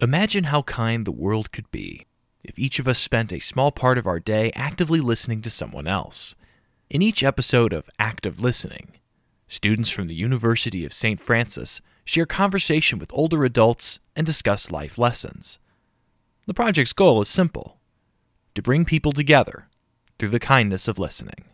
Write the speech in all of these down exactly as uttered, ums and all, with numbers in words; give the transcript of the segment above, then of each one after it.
Imagine how kind the world could be if each of us spent a small part of our day actively listening to someone else. In each episode of Active Listening, students from the University of Saint Francis share conversation with older adults and discuss life lessons. The project's goal is simple: to bring people together through the kindness of listening.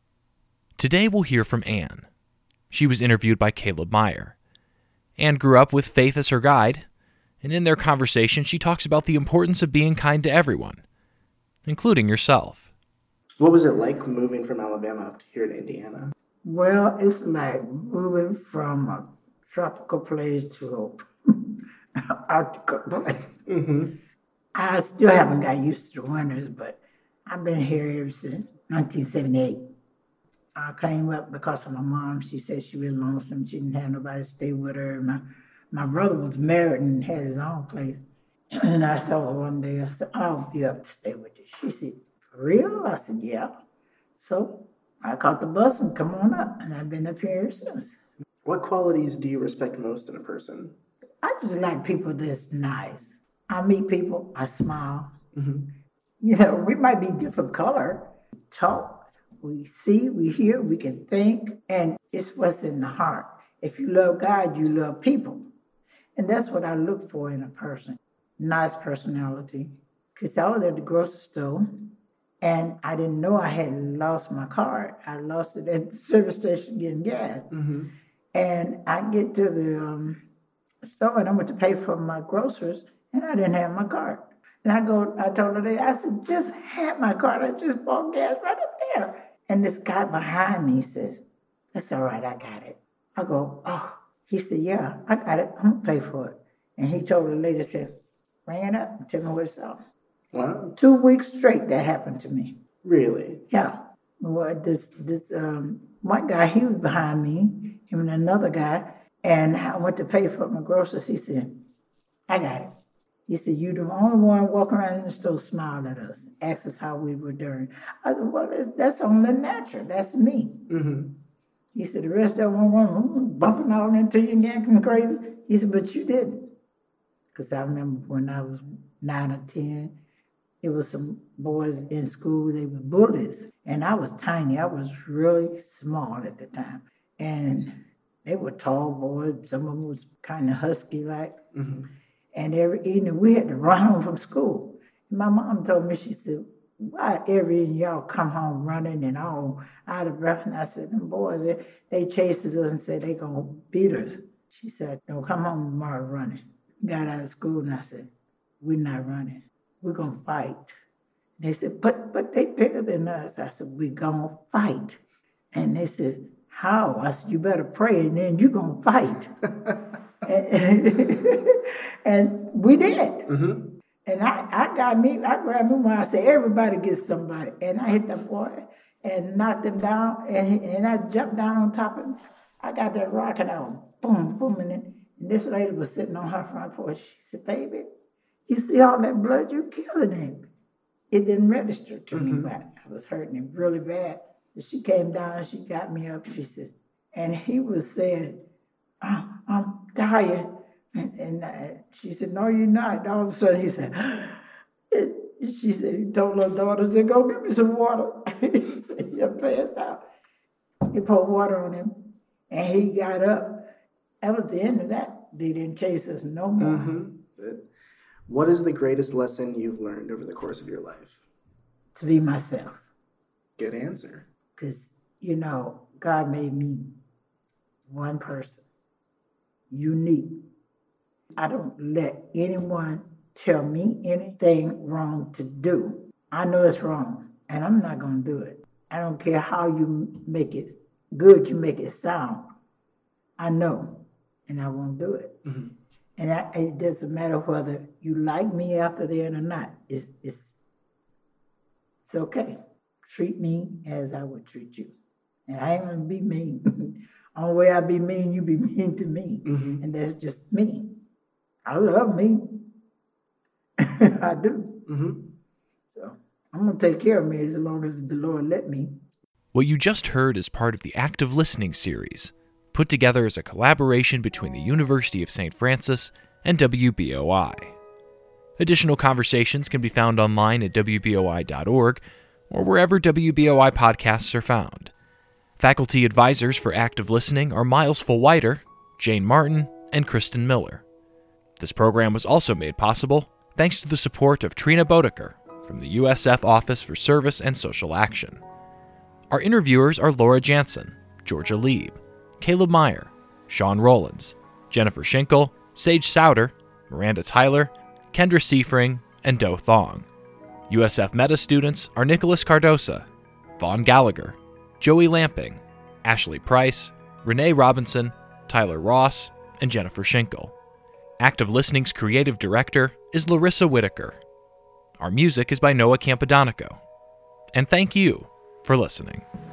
Today we'll hear from Anne. She was interviewed by Caleb Meyer. Anne grew up with faith as her guide, and in their conversation she talks about the importance of being kind to everyone, including yourself. What was it like moving from Alabama up to here to Indiana? Well, it's like moving from a tropical place to an Arctic place. Mm-hmm. I still haven't got used to the winters, but I've been here ever since nineteen seventy-eight. I came up because of my mom. She said she was lonesome. She didn't have nobody to stay with her. My my brother was married and had his own place. And I told her one day, I said, I'll be up to stay with you. She said, for real? I said, yeah. So I caught the bus and come on up, and I've been up here since. What qualities do you respect most in a person? I just like people that's nice. I meet people, I smile. Mm-hmm. You know, we might be different color, talk. We see, we hear, we can think, and it's what's in the heart. If you love God, you love people. And that's what I look for in a person. Nice personality. Because I was at the grocery store, and I didn't know I had lost my card. I lost it at the service station getting gas. Mm-hmm. And I get to the um, store, and I went to pay for my groceries, and I didn't have my card. And I go, I told her, I said, just have my card. I just bought gas right up there. And this guy behind me says, that's all right, I got it. I go, oh. He said, yeah, I got it. I'm going to pay for it. And he told the lady, said, ring it up and tell me what it's all. Wow. Two weeks straight that happened to me. Really? Yeah. Well, this this um, one guy, he was behind me, him and another guy, and I went to pay for my groceries. He said, I got it. He said, you the only one walking around in the store smiling at us, asked us how we were doing. I said, well, that's only natural. That's me. Mm-hmm. He said, the rest of them were bumping all into you and acting crazy. He said, but you didn't. Because I remember when I was nine or ten, it was some boys in school, they were bullies. And I was tiny. I was really small at the time. And they were tall boys. Some of them was kind of husky-like. Mm-hmm. And every evening we had to run home from school. And my mom told me, she said, why every evening y'all come home running and all out of breath? And I said, them boys, they, they chases us and said they gonna beat us. She said, don't come home tomorrow running. Got out of school and I said, we're not running. We're gonna fight. They said, but but they bigger than us. I said, we're gonna fight. And they said, how? I said, you better pray and then you're gonna fight. and, and we did. Mm-hmm. And I, I got me, I grabbed me when I said, everybody gets somebody. And I hit that boy and knocked him down, and, and I jumped down on top of him. I got that rock and I was boom, boom, and, then, and this lady was sitting on her front porch. She said, baby, you see all that blood? You're killing him. It didn't register to mm-hmm. me, but I was hurting him really bad. But she came down, she got me up, she said, and he was saying, oh, I'm dying. And, and uh, she said, no, you're not. All of a sudden, he said, it, she said, he told her daughter, said, go get me some water. He said, you're passed out. He poured water on him, and he got up. That was the end of that. They didn't chase us no more. Mm-hmm. What is the greatest lesson you've learned over the course of your life? To be myself. Good answer. Because, you know, God made me one person, unique. I don't let anyone tell me anything wrong to do. I know it's wrong, and I'm not going to do it. I don't care how you make it good, you make it sound. I know, and I won't do it. Mm-hmm. And I, it doesn't matter whether you like me after the end or not. It's, it's, it's okay. Treat me as I would treat you. And I ain't going to be mean. Only way I be mean, you be mean to me. Mm-hmm. And that's just me. I love me. I do. Mm-hmm. So I'm going to take care of me as long as the Lord let me. What you just heard is part of the Active Listening series, put together as a collaboration between the University of Saint Francis and W B O I. Additional conversations can be found online at W B O I dot org or wherever W B O I podcasts are found. Faculty advisors for Active Listening are Miles Fulwider, Jane Martin, and Kristen Miller. This program was also made possible thanks to the support of Trina Bodeker from the U S F Office for Service and Social Action. Our interviewers are Laura Jansen, Georgia Lieb, Caleb Meyer, Sean Rollins, Jennifer Schinkel, Sage Souter, Miranda Tyler, Kendra Seifring, and Do Thong. U S F Meta students are Nicholas Cardosa, Vaughn Gallagher, Joey Lamping, Ashley Price, Renee Robinson, Tyler Ross, and Jennifer Schinkel. Active Listening's creative director is Larissa Whitaker. Our music is by Noah Campadonico. And thank you for listening.